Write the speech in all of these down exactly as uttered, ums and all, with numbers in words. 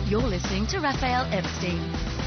You're listening to Raphael Epstein.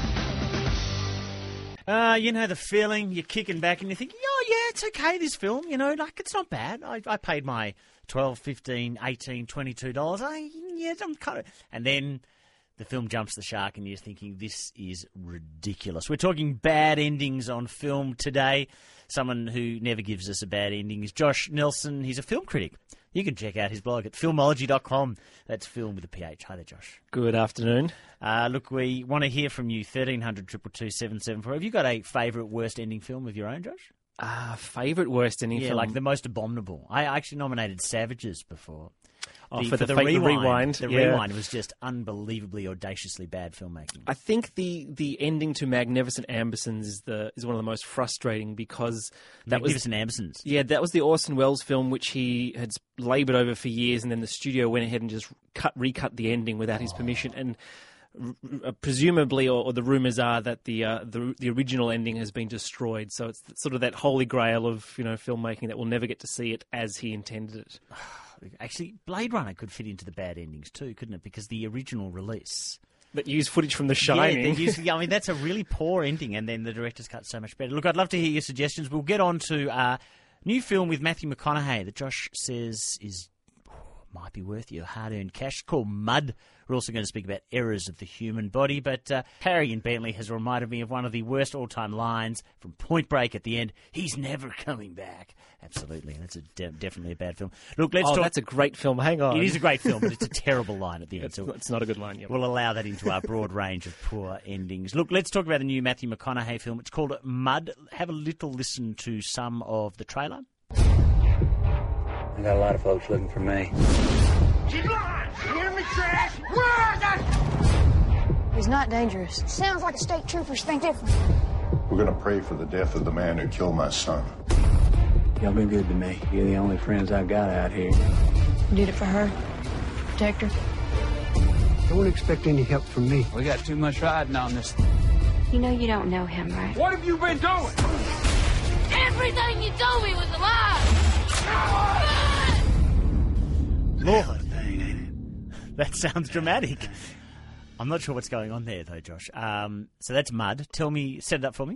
Uh, you know the feeling, you're kicking back and you're thinking, oh yeah, it's okay, this film, you know, like it's not bad. I, I paid my twelve, fifteen, eighteen, twenty-two dollars. I, yeah, I'm kind of... And then the film jumps the shark and you're thinking, this is ridiculous. We're talking bad endings on film today. Someone who never gives us a bad ending is Josh Nelson. He's a film critic. You can check out his blog at filmology dot com. That's film with a P H. Hi there, Josh. Good afternoon. Uh, look, we want to hear from you, thirteen hundred, two two two, seven seven four. Have you got a favourite worst ending film of your own, Josh? Uh, favourite worst ending yeah, film? Yeah, like the most abominable. I actually nominated Savages before. Oh, the, for, for the, the, the rewind. rewind. The yeah. rewind was just unbelievably, audaciously bad filmmaking. I think the, the ending to Magnificent Ambersons is the is one of the most frustrating because that Magnificent was Ambersons. Yeah, that was the Orson Welles film which he had laboured over for years, and then the studio went ahead and just cut recut the ending without his permission. And r- presumably, or, or the rumours are that the, uh, the the original ending has been destroyed. So it's sort of that holy grail of you know filmmaking that we'll never get to see it as he intended it. Actually, Blade Runner could fit into the bad endings too, couldn't it? Because the original release... That used footage from The Shining. Yeah, used, I mean, that's a really poor ending, and then the director's cut so much better. Look, I'd love to hear your suggestions. We'll get on to a uh, new film with Matthew McConaughey that Josh says is oh, might be worth your hard-earned cash. It's called Mud. We're also going to speak about errors of the human body, but uh, Harry in Bentley has reminded me of one of the worst all-time lines from Point Break at the end. He's never coming back. Absolutely. That's a de- definitely a bad film. Look, let's oh, talk... that's a great film. Hang on. It is a great film, but it's a terrible line at the end. It's, so it's not a good line, yeah. We'll allow that into our broad range of poor endings. Look, let's talk about the new Matthew McConaughey film. It's called Mud. Have a little listen to some of the trailer. I got a lot of folks looking for me. Keep lying! You hear me, trash? Where is that? He's not dangerous. Sounds like state troopers think different. We're gonna pray for the death of the man who killed my son. Y'all been good to me. You're the only friends I got out here. You did it for her. Protect her. Don't expect any help from me. We got too much riding on this. You know you don't know him, right? What have you been doing? Everything you told me was a lie! Lord, that sounds dramatic. I'm not sure what's going on there, though, Josh. Um, so that's Mud. Tell me, set it up for me.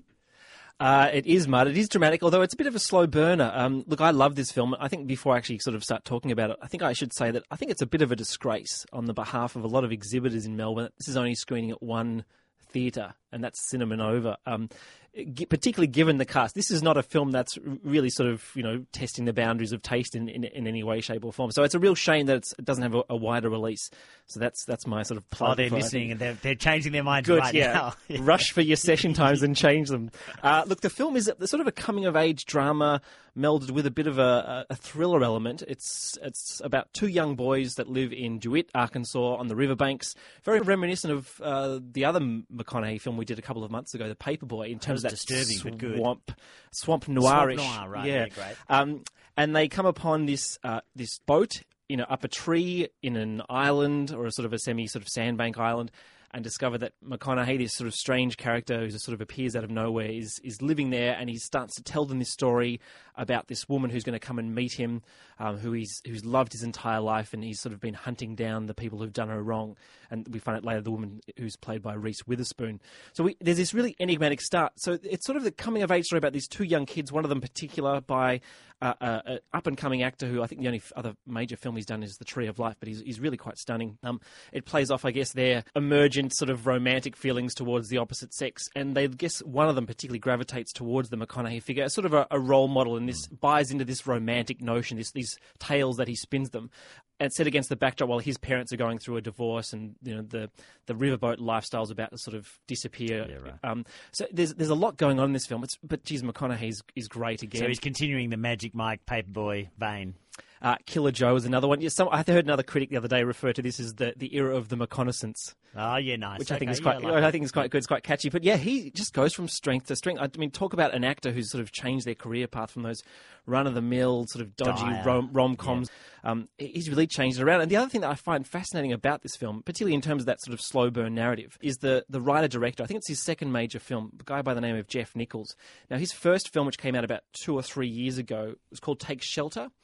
Uh, it is Mud. It is dramatic, although it's a bit of a slow burner. Um, look, I love this film. I think before I actually sort of start talking about it, I think I should say that I think it's a bit of a disgrace on the behalf of a lot of exhibitors in Melbourne. This is only screening at one theatre, and that's Cinema Nova. Um, particularly given the cast, this is not a film that's really sort of, you know, testing the boundaries of taste in, in, in any way, shape or form. So it's a real shame that it's, it doesn't have a, a wider release. So that's that's my sort of plug. Oh, they're for, listening and they're, they're changing their minds Good, right yeah. now. Yeah. Rush for your session times and change them. Uh, look, the film is a, sort of a coming-of-age drama melded with a bit of a, a thriller element. It's it's about two young boys that live in DeWitt, Arkansas, on the riverbanks. Very reminiscent of uh, the other McConaughey film we did a couple of months ago, The Paperboy, in terms of that disturbing, but good. swamp, swamp noirish. Swamp noir, right? Yeah, yeah great. Um, and they come upon this uh, this boat, you know, up a tree in an island or a sort of a semi sort of sandbank island, and discover that McConaughey, this sort of strange character who sort of appears out of nowhere, is is living there, and he starts to tell them this story about this woman who's going to come and meet him, um, who he's who's loved his entire life, and he's sort of been hunting down the people who've done her wrong. And we find out later the woman who's played by Reese Witherspoon. So we, there's this really enigmatic start. So it's sort of the coming-of-age story about these two young kids, one of them in particular by uh, uh, an up-and-coming actor who I think the only other major film he's done is The Tree of Life, but he's, he's really quite stunning. Um, it plays off, I guess, their emergent sort of romantic feelings towards the opposite sex, and they guess one of them particularly gravitates towards the McConaughey figure, as sort of a, a role model, and this buys into this romantic notion, this, these tales that he spins them. And set against the backdrop while his parents are going through a divorce, and you know the the riverboat lifestyle is about to sort of disappear. Yeah, right. Um, so there's there's a lot going on in this film. It's, but geez, McConaughey is, is great again. So he's continuing the Magic Mike Paperboy vein. Uh, Killer Joe is another one. Yeah, some, I heard another critic the other day refer to this as the, the era of the McConaissance. Oh, yeah, nice. Which okay, I think is quite. yeah, I, like I think is quite good. It's quite catchy. But yeah, he just goes from strength to strength. I mean, talk about an actor who's sort of changed their career path from those run-of-the-mill sort of dodgy rom- rom-coms. Yeah. Um, he's really changed it around. And the other thing that I find fascinating about this film, particularly in terms of that sort of slow burn narrative, is the the writer-director. I think it's his second major film, a guy by the name of Jeff Nichols. Now, his first film, which came out about two or three years ago, was called Take Shelter. It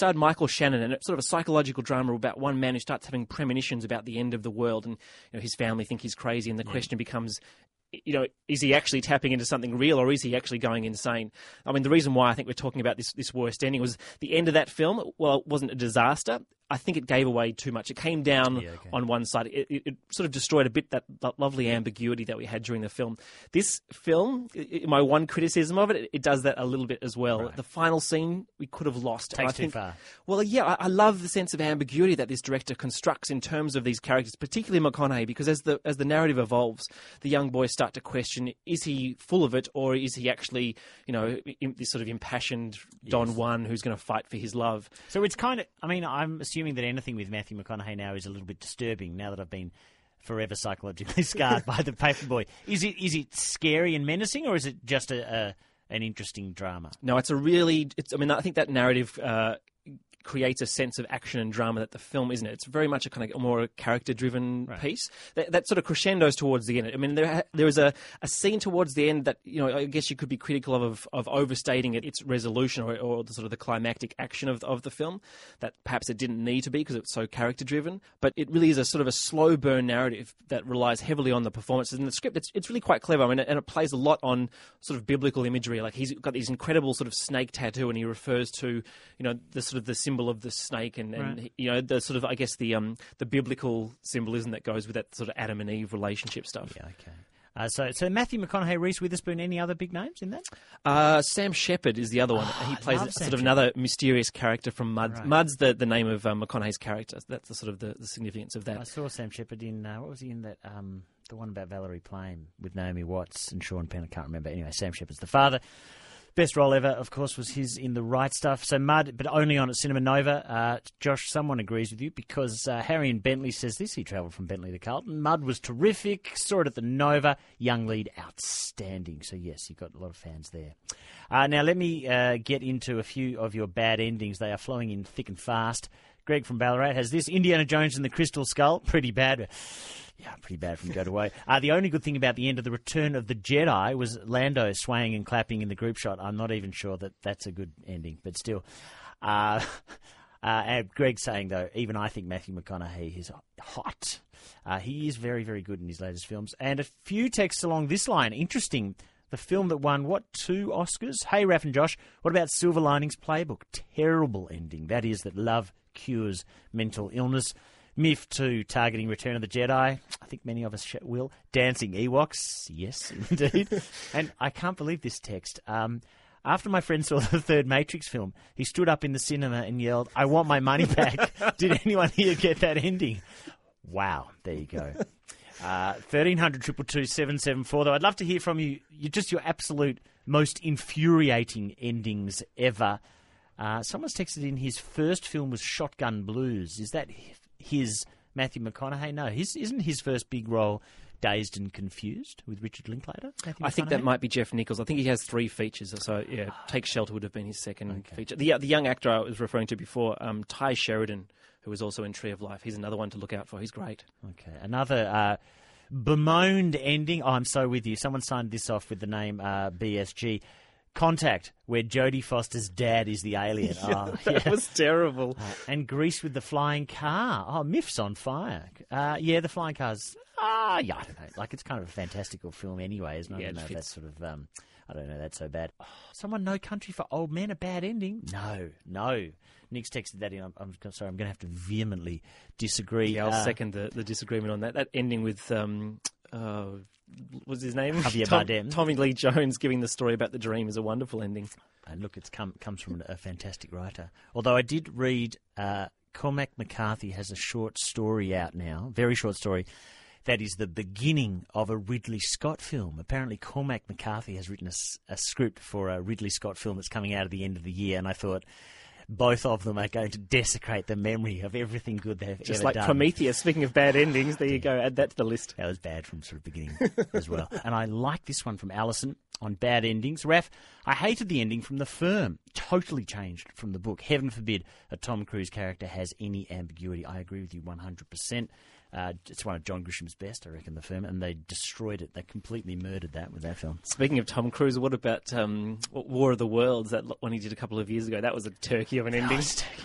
starred Michael Shannon, and it's sort of a psychological drama about one man who starts having premonitions about the end of the world, and you know, his family think he's crazy, and the yeah. question becomes, you know, is he actually tapping into something real, or is he actually going insane? I mean, the reason why I think we're talking about this, this worst ending was the end of that film, well, it wasn't a disaster. I think it gave away too much. It came down yeah, okay. on one side. It, it, it sort of destroyed a bit that, that lovely ambiguity that we had during the film. This film, it, my one criticism of it, it, it does that a little bit as well. Right. The final scene, we could have lost. Takes I too think, far. Well, yeah, I, I love the sense of ambiguity that this director constructs in terms of these characters, particularly McConaughey, because as the as the narrative evolves, the young boys start to question, is he full of it, or is he actually, you know, in, this sort of impassioned Don yes. Juan who's going to fight for his love? So it's kind of, I mean, I'm assuming that anything with Matthew McConaughey now is a little bit disturbing now that I've been forever psychologically scarred by the Paperboy. Is it is it scary and menacing, or is it just a, a an interesting drama? No, it's a really, it's, I mean, I think that narrative uh, creates a sense of action and drama that the film isn't. It's very much a kind of more character-driven right. piece that, that sort of crescendos towards the end. I mean, there there is a, a scene towards the end that, you know, I guess you could be critical of of, of overstating it, its resolution or, or the sort of the climactic action of of the film, that perhaps it didn't need to be because it's so character-driven. But it really is a sort of a slow burn narrative that relies heavily on the performances in the script. It's it's really quite clever. I mean, and it plays a lot on sort of biblical imagery. Like he's got these incredible sort of snake tattoo, and he refers to, you know, the sort of the symbol of the snake and, and right. you know, the sort of, I guess, the um the biblical symbolism that goes with that sort of Adam and Eve relationship stuff. Yeah, okay. Uh, so, so Matthew McConaughey, Reese Witherspoon, any other big names in that? Uh, Sam Shepard is the other one. Oh, he plays a, sort of Shepard. another mysterious character from Mud. Right. Mud's the, the name of um, McConaughey's character. That's the sort of the, the significance of that. I saw Sam Shepard in, uh, what was he in that, um, the one about Valerie Plame with Naomi Watts and Sean Penn, I can't remember. Anyway, Sam Shepard's the father. Best role ever, of course, was his in The Right Stuff. So Mud, but only on at Cinema Nova. Uh, Josh, someone agrees with you because uh, Harry and Bentley says this. He travelled from Bentley to Carlton. Mud was terrific. Saw it at the Nova. Young lead, outstanding. So yes, you've got a lot of fans there. Uh, now let me uh, get into a few of your bad endings. They are flowing in thick and fast. Greg from Ballarat has this. Indiana Jones and the Crystal Skull. Pretty bad. Yeah, pretty bad from Go to Way. Uh, the only good thing about the end of The Return of the Jedi was Lando swaying and clapping in the group shot. I'm not even sure that that's a good ending, but still. Uh, uh, and Greg saying, though, even I think Matthew McConaughey is hot. Uh, he is very, very good in his latest films. And a few texts along this line. Interesting. The film that won, what, two Oscars? Hey, Raph and Josh, what about Silver Linings Playbook? Terrible ending. That is that love cures mental illness. Miff two, targeting Return of the Jedi. I think many of us sh- will. Dancing Ewoks. Yes, indeed. And I can't believe this text. Um, after my friend saw the third Matrix film, he stood up in the cinema and yelled, "I want my money back." Did anyone here get that ending? Wow. There you go. Uh, thirteen hundred, two two two, seven seven four, though. I'd love to hear from you. You're just your absolute most infuriating endings ever. Uh, someone's texted in his first film was Shotgun Blues. Is that his Matthew McConaughey? No, his isn't his first big role Dazed and Confused with Richard Linklater? Matthew I think that might be Jeff Nichols. I think he has three features. So, yeah, Take Shelter would have been his second okay. feature. The, the young actor I was referring to before, um, Ty Sheridan, who was also in Tree of Life. He's another one to look out for. He's great. Okay, another uh, bemoaned ending. Oh, I'm so with you. Someone signed this off with the name uh, B S G. Contact, where Jodie Foster's dad is the alien. Yeah, oh, that yeah. was terrible. Uh, and Grease with the flying car. Oh, Miff's on fire. Uh, yeah, the flying car's... Ah, uh, yeah, I don't know. Like, it's kind of a fantastical film anyway, isn't it? Yeah, I don't know it if that's sort of... Um, I don't know, that's so bad. Oh, someone, No Country for Old Men, a bad ending? No, no. Nick's texted that in. I'm, I'm sorry, I'm going to have to vehemently disagree. Yeah, I'll uh, second the, the disagreement on that. That ending with... Um, uh, what's his name? Javier Tom, Bardem. Tommy Lee Jones giving the story about the dream is a wonderful ending. And look, it come, comes from a fantastic writer. Although I did read uh, Cormac McCarthy has a short story out now, very short story, that is the beginning of a Ridley Scott film. Apparently Cormac McCarthy has written a, a script for a Ridley Scott film that's coming out at the end of the year, and I thought... both of them are going to desecrate the memory of everything good they've Just ever like done. Prometheus, speaking of bad endings, there you go, add that to the list. That was bad from sort of beginning as well. And I like this one from Alison on bad endings. Raph, I hated the ending from The Firm. Totally changed from the book. Heaven forbid a Tom Cruise character has any ambiguity. I agree with you one hundred percent. Uh, it's one of John Grisham's best, I reckon, the film, and they destroyed it. They completely murdered that with that film. Speaking of Tom Cruise, what about um, War of the Worlds, that one he did a couple of years ago? That was a turkey of an ending.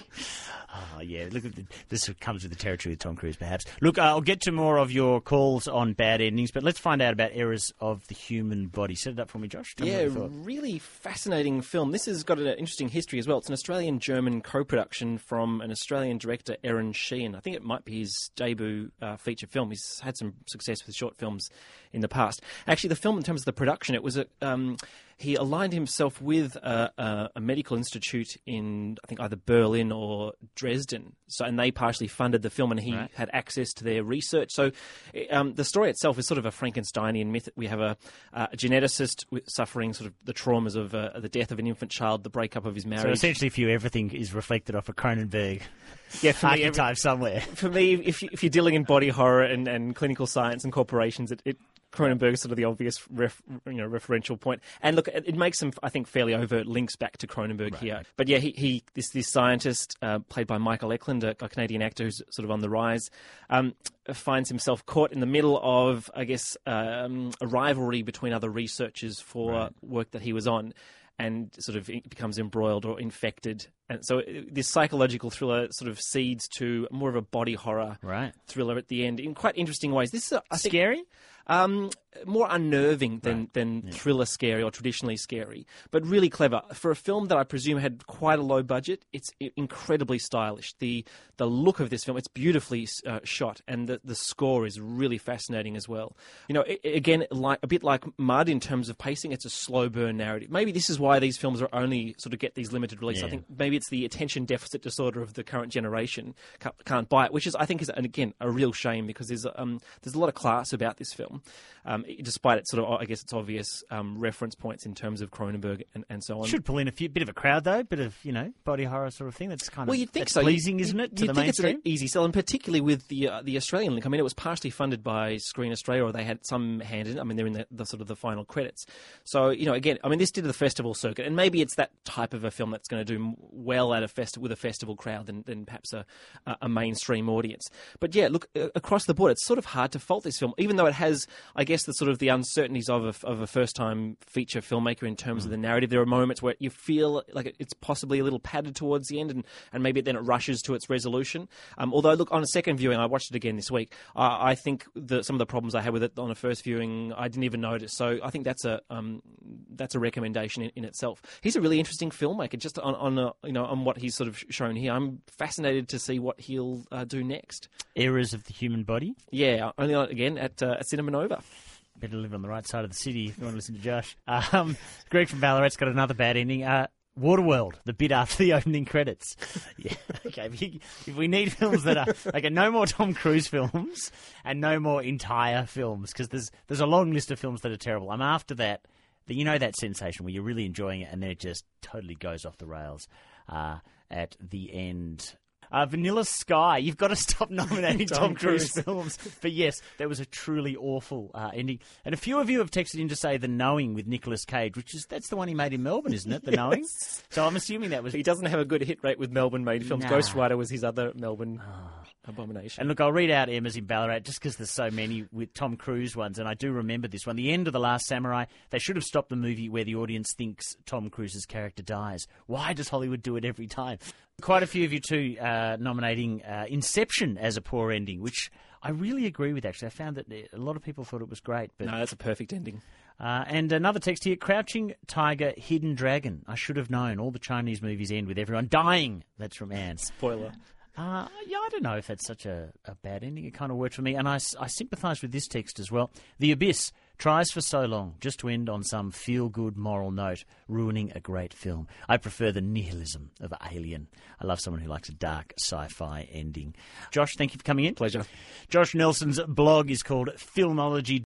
Oh, yeah. Look, at the, this comes with the territory with Tom Cruise, perhaps. Look, uh, I'll get to more of your calls on bad endings, but let's find out about Errors of the Human Body. Set it up for me, Josh. Tell yeah, me what you thought. Really fascinating film. This has got an interesting history as well. It's an Australian-German co-production from an Australian director, Aaron Sheehan. I think it might be his debut uh, feature film. He's had some success with short films in the past. Actually, the film, in terms of the production, it was a... Um, he aligned himself with a, a, a medical institute in, I think, either Berlin or Dresden. So, and they partially funded the film, and he right. had access to their research. So um, the story itself is sort of a Frankensteinian myth. We have a, a geneticist suffering sort of the traumas of uh, the death of an infant child, the breakup of his marriage. So essentially, for you, everything is reflected off a Cronenberg yeah, for me, archetype every, somewhere. For me, if, you, if you're dealing in body horror and, and clinical science and corporations, it, it Cronenberg is sort of the obvious ref, you know, referential point. And look, it, it makes some, I think, fairly overt links back to Cronenberg right. here. But yeah, he, he this this scientist, uh, played by Michael Eklund, a, a Canadian actor who's sort of on the rise, um, finds himself caught in the middle of, I guess, um, a rivalry between other researchers for right. work that he was on, and sort of becomes embroiled or infected. And so this psychological thriller sort of seeds to more of a body horror right. thriller at the end in quite interesting ways. This is, a, I think, scary? Um, more unnerving than, right. than yeah. thriller scary or traditionally scary, but really clever. For a film that I presume had quite a low budget, it's incredibly stylish. The the look of this film, it's beautifully uh, shot, and the, the score is really fascinating as well. You know, it, again, like a bit like Mud in terms of pacing, it's a slow burn narrative. Maybe this is why these films are only sort of get these limited releases. Yeah. I think maybe it's the attention deficit disorder of the current generation can't, can't buy it, which is, I think, is, and again, a real shame, because there's um, there's a lot of class about this film, um, despite its sort of, I guess, its obvious um, reference points in terms of Cronenberg and, and so on. Should pull in a few, bit of a crowd, though, bit of, you know, body horror sort of thing. That's kind of well, you'd think that's so. pleasing, you, isn't it, to you'd the think mainstream? It's an easy sell, and particularly with the uh, the Australian link. I mean, it was partially funded by Screen Australia, or they had some hand in it. I mean, they're in the, the sort of the final credits. So, you know, again, I mean, this did the festival circuit, and maybe it's that type of a film that's going to do well at a fest with a festival crowd than, than perhaps a, a mainstream audience. But yeah, look, across the board, it's sort of hard to fault this film, even though it has, I guess, the sort of the uncertainties of a, of a first-time feature filmmaker in terms mm. of the narrative. There are moments where you feel like it's possibly a little padded towards the end, and, and maybe then it rushes to its resolution. Um, although, look, on a second viewing, I watched it again this week, uh, I think the, some of the problems I had with it on a first viewing, I didn't even notice. So I think that's a um, that's a recommendation in, in itself. He's a really interesting filmmaker, just on, on a, you know, on what he's sort of shown here. I'm fascinated to see what he'll uh, do next. Errors of the Human Body? Yeah, only on, again at, uh, at Cinema Nova. Better live on the right side of the city if you want to listen to Josh. Um, Greg from Ballarat's got another bad ending. Uh, Waterworld, the bit after the opening credits. Yeah, okay. If, you, if we need films that are okay, no more Tom Cruise films and no more entire films, because there's there's a long list of films that are terrible. I'm after that. The, you know that sensation where you're really enjoying it and then it just totally goes off the rails uh, at the end. Uh, Vanilla Sky, you've got to stop nominating Tom, Tom Cruise films. But yes, that was a truly awful uh, ending. And a few of you have texted in to say The Knowing with Nicolas Cage, which is that's the one he made in Melbourne, isn't it? The yes. Knowing. So I'm assuming that was. He doesn't have a good hit rate with Melbourne-made films. Nah. Ghost Rider was his other Melbourne abomination. And look, I'll read out Emma's in Ballarat just because there's so many with Tom Cruise ones, and I do remember this one. The end of The Last Samurai. They should have stopped the movie where the audience thinks Tom Cruise's character dies. Why does Hollywood do it every time? Quite a few of you too uh, nominating uh, Inception as a poor ending, which I really agree with, actually. I found that a lot of people thought it was great. But no, that's a perfect ending. Uh, and another text here, Crouching Tiger, Hidden Dragon. I should have known. All the Chinese movies end with everyone dying. That's from Anne. Spoiler. Uh, yeah, I don't know if that's such a, a bad ending. It kind of worked for me. And I, I sympathise with this text as well. The Abyss tries for so long just to end on some feel-good moral note, ruining a great film. I prefer the nihilism of Alien. I love someone who likes a dark sci-fi ending. Josh, thank you for coming in. Pleasure. Josh Nelson's blog is called Filmology.